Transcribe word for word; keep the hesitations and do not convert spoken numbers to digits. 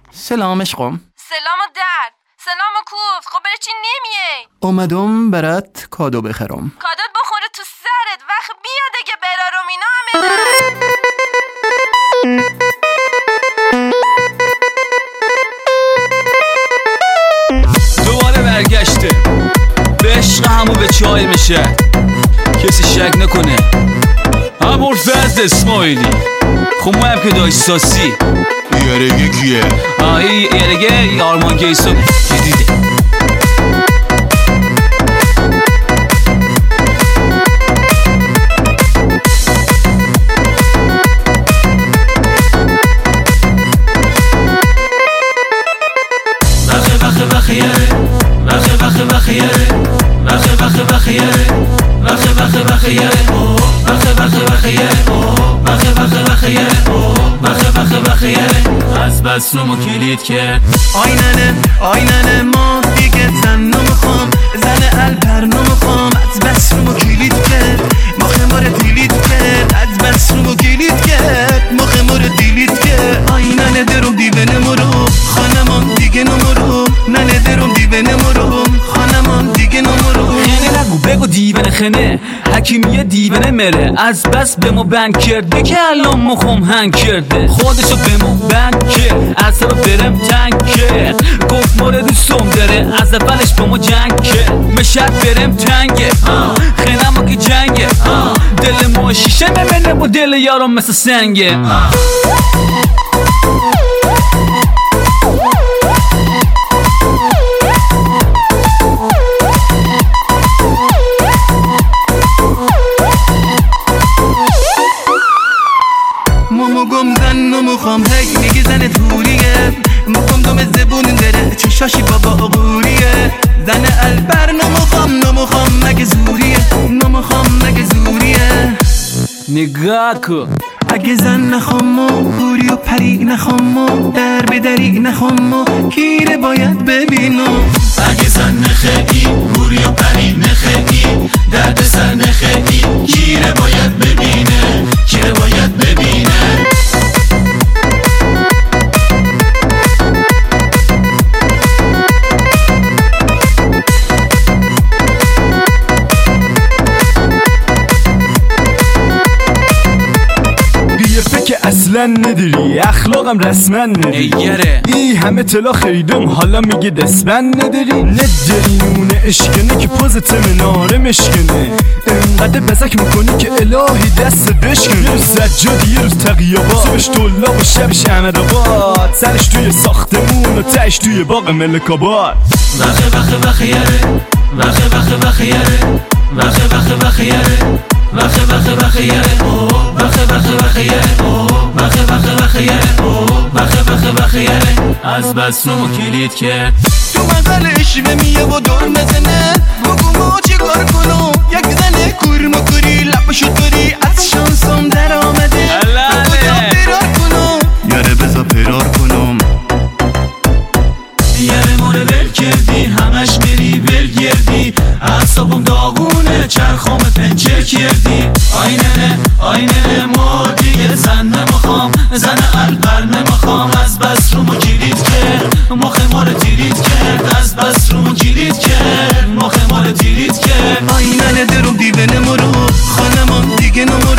سلام عشقم. سلام و درد. سلام و کوفت. خب برای چی نمیای؟ اومدم برات کادو بخرم. کادوت بخوره تو سرت وقت بیاد اگه برارم اینا همه دوباره برگشته به عشق همو به چای میشه، کسی شک نکنه همون فضل اسماعیلی. خب ما هم که داشت ساسی یارگه کیه؟ آهی یارگه آرمان گیسو جدیده. بخه بخه بخه یاره بخه بخه بخه یاره بخه بخه بخه یاره بخه بخه بخه یاره بخه بخه بخه یاره بخه بخه بخه یاره بخه بخه بخه یاره از بس رو کلید کرد. آیننه آیننه ما دیگه زن نمیخوام، زن الپر نمیخوام، از بس رو کلید کرد. مخه ما رو دیلید کرد، از بس رو کلید کرد. مخه ما رو دیلید کرد. آیننه درم دیوانه مرو خانمان دیگه نمرو، ننه درم دیوانه مرو خانمان دیگه نمرو. خنه نگو بگو دیوانه خنه، حکیمیه دیوانه مره. از بس به ما بند کرده که الان مخم هنگ کرده. خودشو به ما بند کرد، از رو برم تنگ کرد. گفت ماره دوستم داره، از اولش با ما جنگ کرد. مشد برم تنگه خنه ما که جنگه. دل ما شیشه نمینه با دل یارم مثل سنگه. مامو گم زن نمیخوام، هی میگی زن توریه. مکم دوم زبون داره چشاشی بابا غوریه. زن البر نمیخوام نمیخوام مگه زوریه، نمیخوام مگه زوریه. نگاه کن اگه زن نخوام و هوری و پری نخوام و در به دری نخوام و کیره باید ببینم. اگه زن نخیی هوری و پری نخیی درد سر نخیی کیره باید ببینه، کیره باید ببینه. اصلا نداری اخلاقم رسما نداری. ای همه طلا خریدم حالا میگه دستبند نداری. نداری نونه اشکنه که پوزت مناره مشکنه. انقدر بزک میکنی که الهی دست بشکنه. سجادی یه روز تقیابات، صبحش طلاب و شبش احمدآباد، سرش توی ساختمون و تش توی باغ ملک آباد. بخه بخه بخه یاره بخه بخه بخه یاره بخه بخه بخه یاره بخه بخه بخه یاره بخه بخه بخه یاره بخه بخه بخه یاره بخه بخه بخه یاره از بس رو کلید کرد. تو مقالش میه و دور نزنه، بگو ما چی کار کنم. یک زنه کورم و کوری لپشو توری از شانسم در آمده. کجا فرار کنم یاره بزا فرار کنم. یاره مونه ول کردی همش میری ول گردی. اعصابم داغونه چرخام پنچر کردی. آیننه آیننه ما دیگه زن نمیخوام، زن البر نمیخوام. از بس رو کلید کرد، مخ ما رو دیلید کرد. از بس رو کلید کرد، مخ ما رو دیلید کرد. آیننه درم دیوانه مرو خانمان دیگه نمرو.